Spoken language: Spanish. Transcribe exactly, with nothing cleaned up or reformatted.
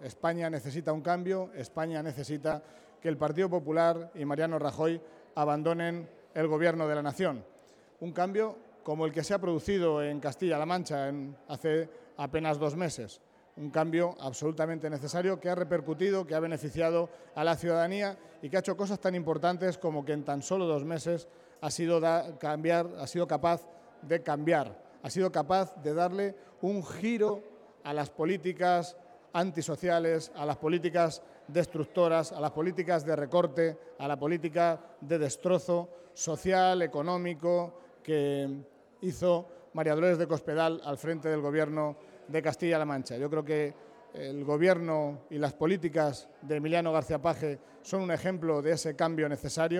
España necesita un cambio, España necesita que el Partido Popular y Mariano Rajoy abandonen el gobierno de la nación. Un cambio como el que se ha producido en Castilla-La Mancha en, hace apenas dos meses. Un cambio absolutamente necesario que ha repercutido, que ha beneficiado a la ciudadanía y que ha hecho cosas tan importantes como que en tan solo dos meses ha sido, da, cambiar, ha sido capaz de cambiar, ha sido capaz de darle un giro a las políticas antisociales, a las políticas destructoras, a las políticas de recorte, a la política de destrozo social, económico que hizo María Dolores de Cospedal al frente del gobierno de Castilla-La Mancha. Yo creo que el gobierno y las políticas de Emiliano García Paje son un ejemplo de ese cambio necesario.